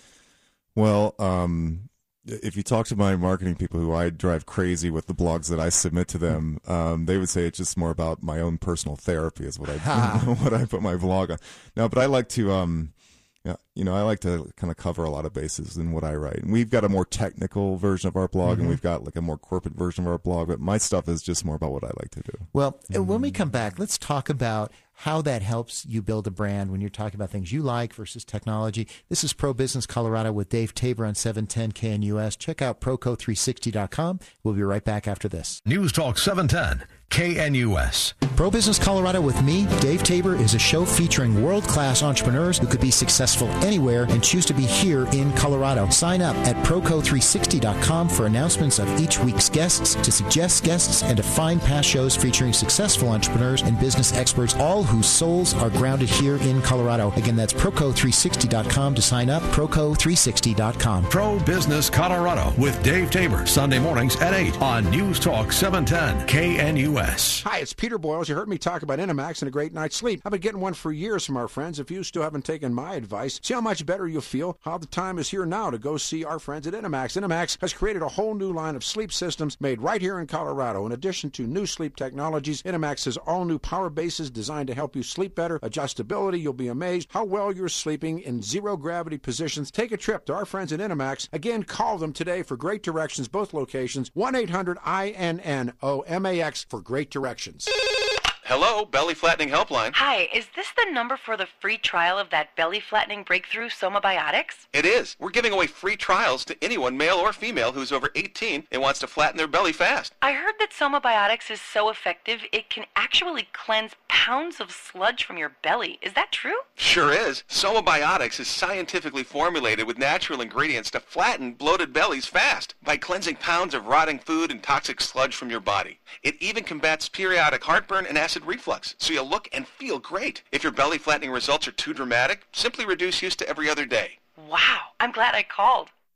Well, um, if you talk to my marketing people who I drive crazy with the blogs that I submit to them, um, they would say it's just more about my own personal therapy is what I what I put my blog on. No, but I like to, um, you know, I like to kind of cover a lot of bases in what I write. And we've got a more technical version of our blog, mm-hmm. and we've got like a more corporate version of our blog. But my stuff is just more about what I like to do. Well, mm-hmm. when we come back, let's talk about how that helps you build a brand when you're talking about things you like versus technology. This is Pro Business Colorado with Dave Tabor on seven ten K N U S. Check out Proco three sixty dot com. We'll be right back after this. News Talk seven ten K N U S. Pro Business Colorado with me, Dave Tabor, is a show featuring world-class entrepreneurs who could be successful anywhere and choose to be here in Colorado. Sign up at Proco three sixty dot com for announcements of each week's guests, to suggest guests, and to find past shows featuring successful entrepreneurs and business experts, all whose souls are grounded here in Colorado. Again, that's Proco three sixty dot com to sign up, Proco three sixty dot com. Pro Business Colorado with Dave Tabor, Sunday mornings at eight on News Talk seven ten K N U S. Hi, it's Peter Boyles. You heard me talk about Inamax and a great night's sleep. I've been getting one for years from our friends. If you still haven't taken my advice, see how much better you'll feel. How the time is here now to go see our friends at Inamax. Inamax has created a whole new line of sleep systems made right here in Colorado. In addition to new sleep technologies, Inamax has all new power bases designed to help you sleep better. Adjustability, you'll be amazed how well you're sleeping in zero gravity positions. Take a trip to our friends at Inamax. Again, call them today for great directions, both locations. one eight hundred I N N O M A X for great directions. Hello, Belly Flattening Helpline. Hi, is this the number for the free trial of that belly flattening breakthrough Somabiotics? It is. We're giving away free trials to anyone, male or female, who's over eighteen and wants to flatten their belly fast. I heard that Somabiotics is so effective it can actually cleanse pounds of sludge from your belly. Is that true? Sure is. Somabiotics is scientifically formulated with natural ingredients to flatten bloated bellies fast by cleansing pounds of rotting food and toxic sludge from your body. It even combats periodic heartburn and acid reflux, so you'll look and feel great. If your belly flattening results are too dramatic, simply reduce use to every other day. Wow, I'm glad I called.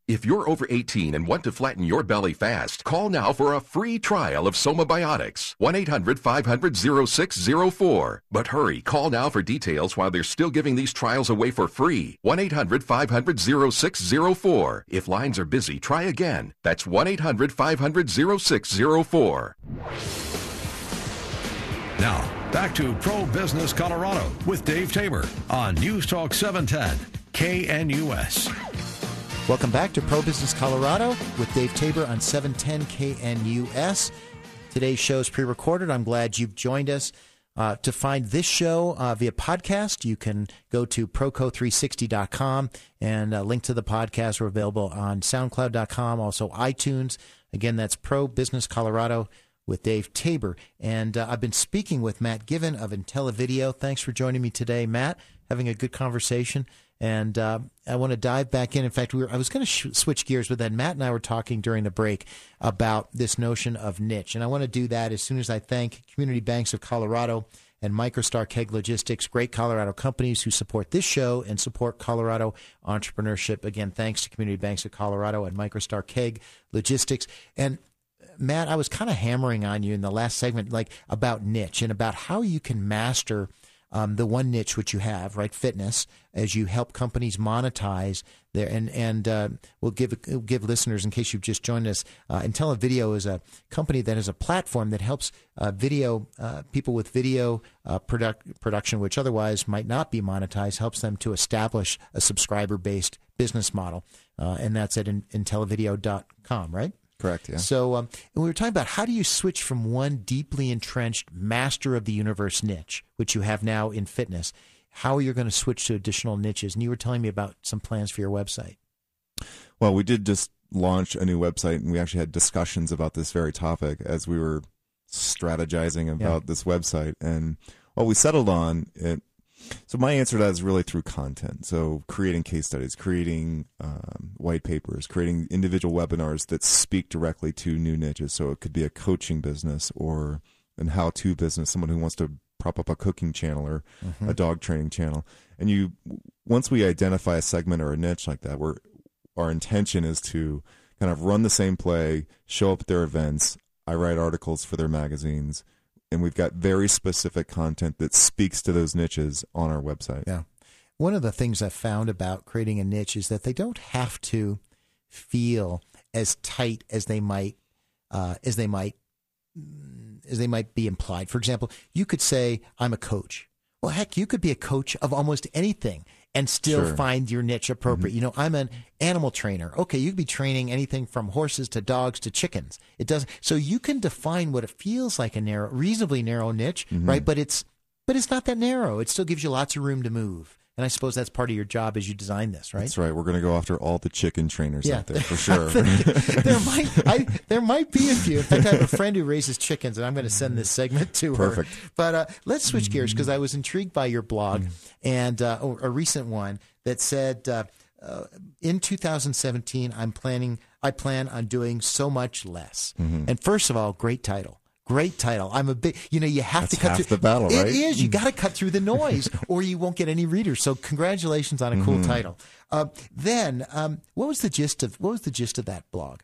If you're over eighteen and want to flatten your belly fast, call now for a free trial of Somabiotics. one eight hundred five hundred oh six oh four. But hurry, call now for details while they're still giving these trials away for free. one eight hundred five hundred oh six oh four. If lines are busy, try again. That's one eight hundred five hundred oh six oh four. Now, back to Pro Business Colorado with Dave Tabor on News Talk seven ten K N U S. Welcome back to Pro Business Colorado with Dave Tabor on seven ten K N U S. Today's show is pre-recorded. I'm glad you've joined us. Uh, to find this show uh, via podcast, you can go to proco three sixty dot com, and a link to the podcast are available on soundcloud dot com, also iTunes. Again, that's Pro Business Colorado with Dave Tabor. And uh, I've been speaking with Matt Given of IntelliVideo. Thanks for joining me today, Matt. Having a good conversation. And uh, I want to dive back in. In fact, we were, I was going to sh- switch gears, but then Matt and I were talking during the break about this notion of niche. And I want to do that as soon as I thank Community Banks of Colorado and Microstar Keg Logistics, great Colorado companies who support this show and support Colorado entrepreneurship. Again, thanks to Community Banks of Colorado and Microstar Keg Logistics. And Matt, I was kind of hammering on you in the last segment, like about niche and about how you can master Um, the one niche which you have, right, fitness, as you help companies monetize there. And, and uh, we'll give give listeners, in case you've just joined us, uh, IntelliVideo is a company that is a platform that helps uh, video uh, people with video uh, product, production, which otherwise might not be monetized, helps them to establish a subscriber-based business model. Uh, and that's at in, intellivideo dot com, right? Correct, yeah. So um, and we were talking about how do you switch from one deeply entrenched master of the universe niche, which you have now in fitness, how you're going to switch to additional niches. And you were telling me about some plans for your website. Well, we did just launch a new website, and we actually had discussions about this very topic as we were strategizing about yeah. this website. And what we settled on, it, so my answer to that is really through content. So creating case studies, creating um, white papers, creating individual webinars that speak directly to new niches. So it could be a coaching business or an how-to business, someone who wants to prop up a cooking channel or mm-hmm. a dog training channel. And you, once we identify a segment or a niche like that, we're, our intention is to kind of run the same play, show up at their events. I write articles for their magazines. And we've got very specific content that speaks to those niches on our website. Yeah. One of the things I've found about creating a niche is that they don't have to feel as tight as they might, uh, as they might, as they might be implied. For example, you could say, I'm a coach. Well, heck, you could be a coach of almost anything and still Sure. find your niche appropriate. Mm-hmm. You know, I'm an animal trainer. Okay, you could be training anything from horses to dogs to chickens. It doesn't. So you can define what it feels like a narrow, reasonably narrow niche, Mm-hmm. right? But it's, but it's not that narrow. It still gives you lots of room to move. And I suppose that's part of your job as you design this, right? That's right. We're going to go after all the chicken trainers Yeah. out there for sure. there might I, there might be a few. In fact, I have a friend who raises chickens, and I'm going to send this segment to Perfect. her. But uh, let's switch gears because I was intrigued by your blog and uh, a recent one that said uh, uh, in two thousand seventeen, I'm planning. I plan on doing so much less. Mm-hmm. And first of all, great title. Great title. I'm a big, you know, you have That's to cut half through the battle, right? It is. You got to cut through the noise or you won't get any readers. So congratulations on a cool Mhm. title. Uh, then, um, what was the gist of, what was the gist of that blog?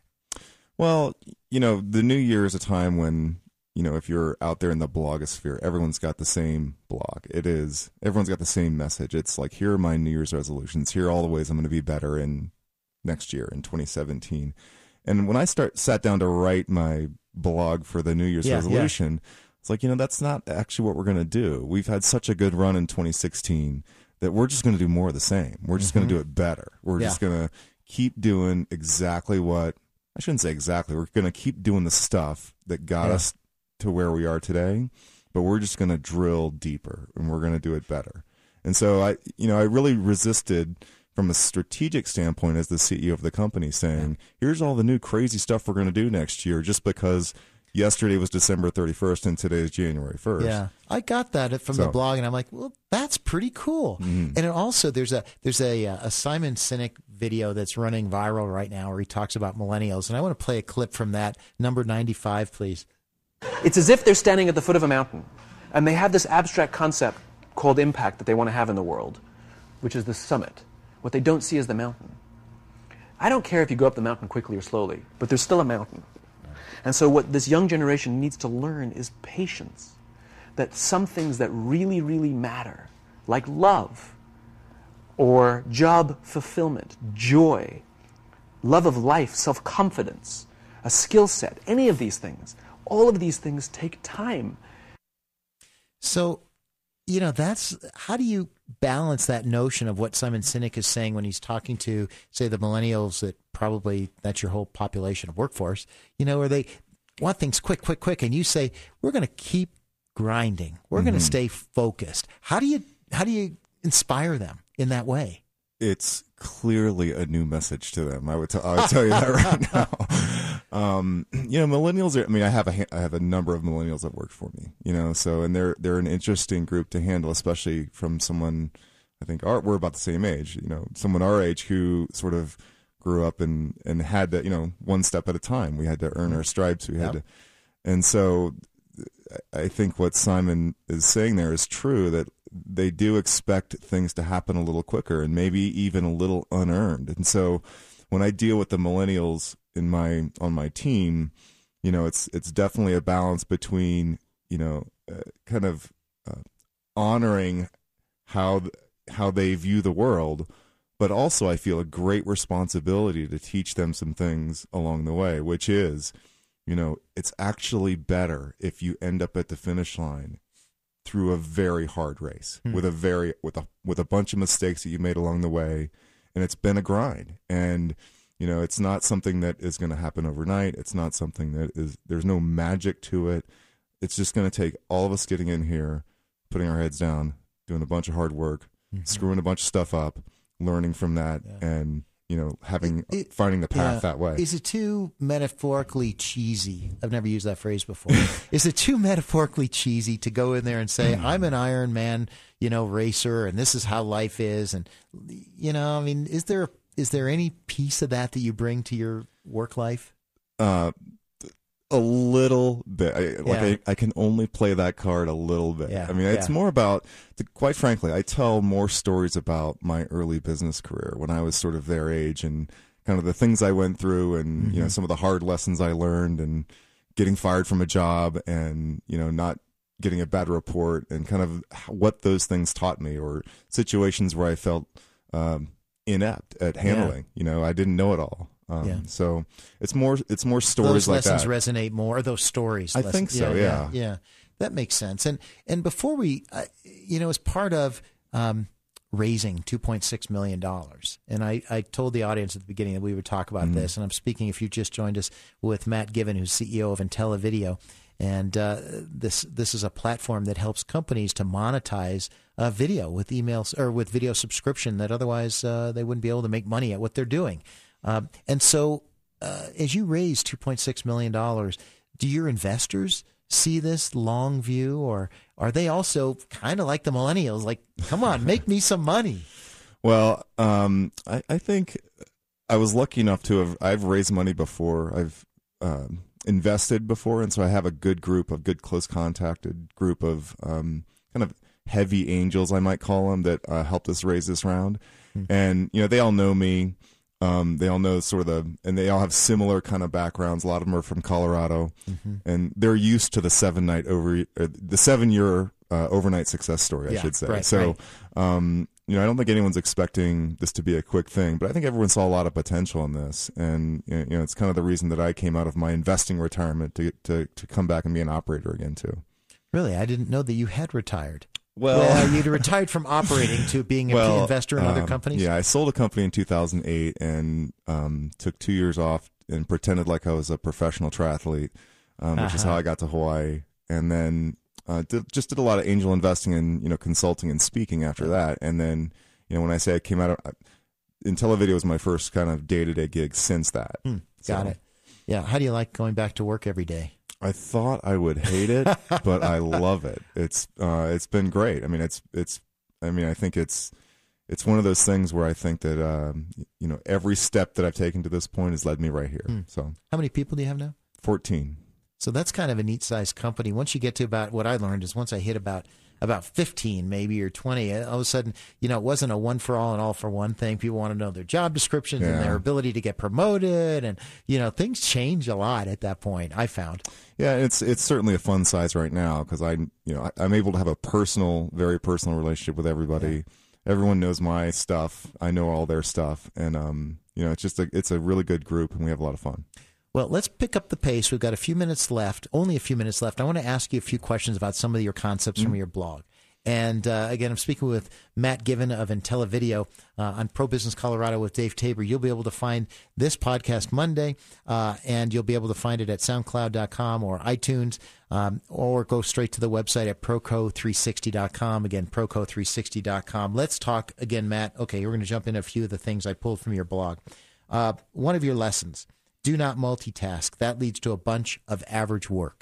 Well, you know, the new year is a time when, you know, if you're out there in the blogosphere, everyone's got the same blog. It is, everyone's got the same message. It's like, here are my New Year's resolutions. Here are all the ways I'm going to be better in next year, in twenty seventeen. And when I start sat down to write my blog for the New Year's Yeah, resolution, it's like, you know, that's not actually what we're going to do. We've had such a good run in twenty sixteen that we're just going to do more of the same. We're just Mhm. going to do it better. We're Yeah. just going to keep doing exactly what, I shouldn't say exactly, we're going to keep doing the stuff that got Yeah. us to where we are today, but we're just going to drill deeper and we're going to do it better. And so I, you know, I really resisted from a strategic standpoint as the C E O of the company saying, here's all the new crazy stuff we're going to do next year just because yesterday was December thirty-first and today is January first. Yeah, I got that from the So- blog, and I'm like, well, that's pretty cool. Mhm. And it also, there's a there's a, a Simon Sinek video that's running viral right now where he talks about millennials, and I want to play a clip from that, number ninety-five, please. It's as if they're standing at the foot of a mountain, and they have this abstract concept called impact that they want to have in the world, which is the summit. What they don't see is the mountain. I don't care if you go up the mountain quickly or slowly, but there's still a mountain. And so what this young generation needs to learn is patience. That some things that really, really matter, like love, or job fulfillment, joy, love of life, self-confidence, a skill set, any of these things, all of these things take time. So, you know, that's, how do you balance that notion of what Simon Sinek is saying when he's talking to, say, the millennials that probably, that's your whole population of workforce, you know, where they want things quick, quick, quick, and you say, we're going to keep grinding. We're mm-hmm. going to stay focused. How do you, how do you inspire them in that way? It's clearly a new message to them. I would, t- I would tell you that right now. Um, you know, millennials are, I mean, I have a, ha- I have a number of millennials that work for me, you know, so, and they're, they're an interesting group to handle, especially from someone, I think our, we're about the same age, you know, someone our age who sort of grew up and, and had to, you know, one step at a time. We had to earn our stripes. We had yep. to, and so I think what Simon is saying there is true, that they do expect things to happen a little quicker and maybe even a little unearned. And so when I deal with the millennials in my on my team, you know, it's it's definitely a balance between, you know, uh, kind of uh, honoring how how they view the world, but also I feel a great responsibility to teach them some things along the way, which is, you know, it's actually better if you end up at the finish line through a very hard race hmm. with a very with a with a bunch of mistakes that you made along the way, and it's been a grind. And you know, it's not something that is going to happen overnight. It's not something that is, there's no magic to it. It's just going to take all of us getting in here, putting our heads down, doing a bunch of hard work, mm-hmm. screwing a bunch of stuff up, learning from that, yeah. and you know, having it, it, finding the path yeah. that way. Is it too metaphorically cheesy? I've never used that phrase before. Is it too metaphorically cheesy to go in there and say, I'm an Iron Man, you know, racer, and this is how life is? And, you know, I mean, is there is there any piece of that that you bring to your work life? Uh, a little bit. I, like yeah. I, I can only play that card a little bit. Yeah. I mean, it's yeah. more about, quite frankly, I tell more stories about my early business career when I was sort of their age and kind of the things I went through and, mm-hmm. you know, some of the hard lessons I learned and getting fired from a job and, you know, not getting a bad report and kind of what those things taught me, or situations where I felt um, inept at handling. Yeah. You know, I didn't know it all. Um, yeah. So it's more it's more stories those like that. Those lessons resonate more. Those stories. I lessons. think so. Yeah, yeah, yeah, yeah. That makes sense. And and before we, uh, you know, as part of um, raising two point six million dollars, and I, I told the audience at the beginning that we would talk about mm-hmm. this. And I'm speaking, if you just joined us, with Matt Given, who's C E O of IntelliVideo. And uh, this this is a platform that helps companies to monetize uh, video with emails or with video subscription that otherwise uh, they wouldn't be able to make money at what they're doing. Uh, and so, uh, as you raise two point six million dollars, do your investors see this long view, or are they also kind of like the millennials, like, come on, make me some money? Well, um, I, I think I was lucky enough to have I've raised money before. I've um, invested before, and so I have a good group of good close contacted group of um, kind of heavy angels, I might call them, that uh, helped us raise this round. Mm-hmm. And you know, they all know me. Um, they all know sort of the, and they all have similar kind of backgrounds. A lot of them are from Colorado, mm-hmm. and they're used to the seven night over, or the seven year uh, overnight success story, I yeah, should say. Right, so, right. Um, you know, I don't think anyone's expecting this to be a quick thing, but I think everyone saw a lot of potential in this, and you know, it's kind of the reason that I came out of my investing retirement to to to come back and be an operator again too. Really, I didn't know that you had retired. Well, well you'd retired from operating to being an well, investor in other um, companies? Yeah, I sold a company in two thousand eight and um, took two years off and pretended like I was a professional triathlete, um, which uh-huh. is how I got to Hawaii. And then uh, did, just did a lot of angel investing and, you know, consulting and speaking after that. And then, you know, when I say I came out of IntelliVideo was my first kind of day-to-day gig since that. Mm, got so, it. Yeah. How do you like going back to work every day? I thought I would hate it, but I love it. It's uh, it's been great. I mean, it's it's. I mean, I think it's it's one of those things where I think that um, you know, every step that I've taken to this point has led me right here. Hmm. So, how many people do you have now? fourteen. So that's kind of a neat sized company. Once you get to about, what I learned is once I hit about about fifteen maybe or twenty, all of a sudden, you know, it wasn't a one for all and all for one thing. People want to know their job descriptions Yeah. and their ability to get promoted. And, you know, things change a lot at that point, I found. Yeah, it's it's certainly a fun size right now because I, you know, I, I'm able to have a personal, very personal relationship with everybody. Yeah. Everyone knows my stuff. I know all their stuff, and um, you know, it's just a it's a really good group, and we have a lot of fun. Well, let's pick up the pace. We've got a few minutes left, only a few minutes left. I want to ask you a few questions about some of your concepts mm-hmm. from your blog. And uh, again, I'm speaking with Matt Given of IntelliVideo uh, on Pro Business Colorado with Dave Tabor. You'll be able to find this podcast Monday, uh, and you'll be able to find it at soundcloud dot com or iTunes, um, or go straight to the website at proco three sixty dot com. Again, proco three sixty dot com. Let's talk again, Matt. Okay, we're going to jump into a few of the things I pulled from your blog. Uh, one of your lessons, do not multitask. That leads to a bunch of average work.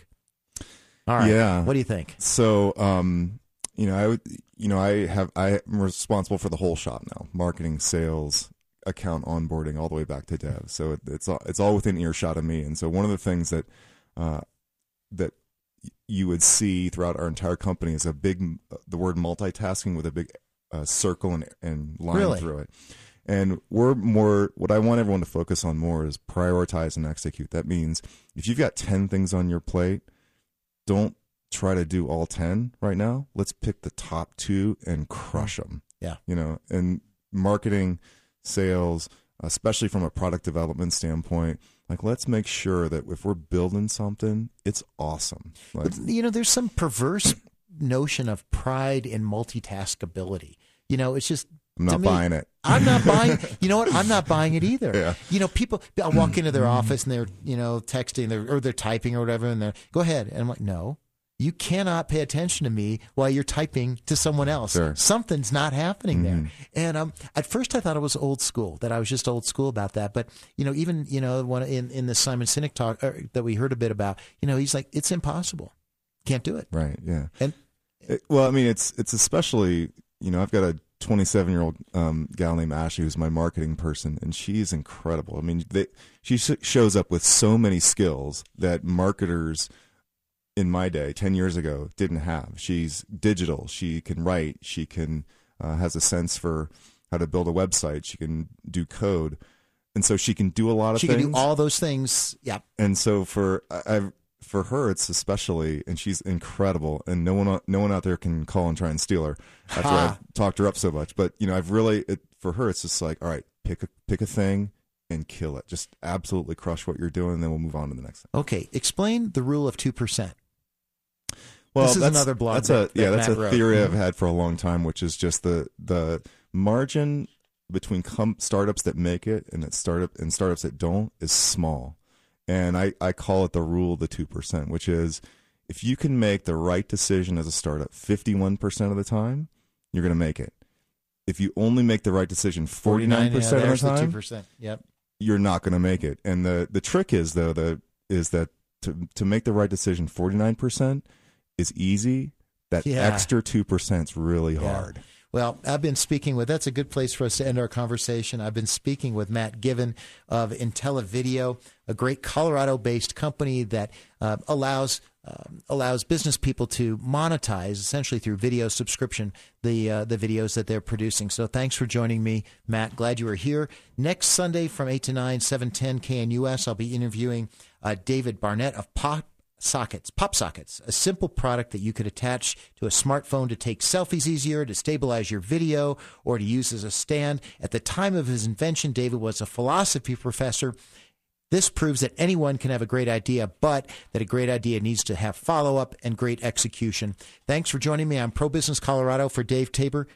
All right. Yeah. What do you think? So, um, you know, I would, you know, I have, I'm responsible for the whole shop now: marketing, sales, account onboarding, all the way back to dev. So it, it's all, it's all within earshot of me. And so one of the things that, uh, that you would see throughout our entire company is a big, the word multitasking with a big uh, circle and, and line really? through it. And we're more, what I want everyone to focus on more is prioritize and execute. That means if you've got ten things on your plate, don't try to do all ten right now. Let's pick the top two and crush them. Yeah. You know, and marketing, sales, especially from a product development standpoint, like, let's make sure that if we're building something, it's awesome. Like, but, you know, there's some perverse notion of pride in multitaskability. You know, it's just, I'm not me, buying it. I'm not buying, you know what? I'm not buying it either. Yeah. You know, people, I'll walk into their office and they're, you know, texting they're, or they're typing or whatever, and they're, go ahead. And I'm like, no, you cannot pay attention to me while you're typing to someone else. Sure. Something's not happening Mm-hmm. there. And um, at first I thought it was old school, that I was just old school about that. But, you know, even, you know, one in, in the Simon Sinek talk uh, that we heard a bit about, you know, he's like, it's impossible. Can't do it. Right. Yeah. And it, well, I mean, it's, it's especially, you know, I've got a twenty-seven year old um, gal named Ashley who's my marketing person, and she's incredible. I mean, they, she sh- shows up with so many skills that marketers in my day, ten years ago, didn't have. She's digital. She can write. She can uh, has a sense for how to build a website. She can do code. And so she can do a lot of she things. She can do all those things. Yeah. And so for I've, for her, it's especially, and she's incredible, and no one no one out there can call and try and steal her after Ha. I've talked her up so much. But, you know, I've really, it, for her, it's just like, all right, pick a, pick a thing and kill it. Just absolutely crush what you're doing, and then we'll move on to the next thing. Okay. Explain the rule of two percent. Well, this is that's, another blog. That's that, a yeah, that that's Matt a wrote. theory Mhm. I've had for a long time, which is just the the margin between com- startups that make it and that startup and startups that don't is small. And I, I call it the rule of the two percent, which is if you can make the right decision as a startup fifty-one percent of the time, you're going to make it. If you only make the right decision forty-nine percent yeah, of the time, the two percent. Yep. you're not going to make it. And the, the trick is, though, the, is that to, to make the right decision forty-nine percent is easy. That Yeah. extra two percent is really Yeah. hard. Well, I've been speaking with, that's a good place for us to end our conversation. I've been speaking with Matt Given of IntelliVideo, a great Colorado-based company that uh, allows um, allows business people to monetize, essentially through video subscription, the uh, the videos that they're producing. So thanks for joining me, Matt. Glad you were here. Next Sunday from eight to nine, seven ten K N U S, I'll be interviewing uh, David Barnett of Pop Sockets, Pop Sockets, a simple product that you could attach to a smartphone to take selfies easier, to stabilize your video, or to use as a stand. At the time of his invention, David was a philosophy professor. This proves that anyone can have a great idea, but that a great idea needs to have follow-up and great execution. Thanks for joining me on Pro Business Colorado. For Dave Tabor,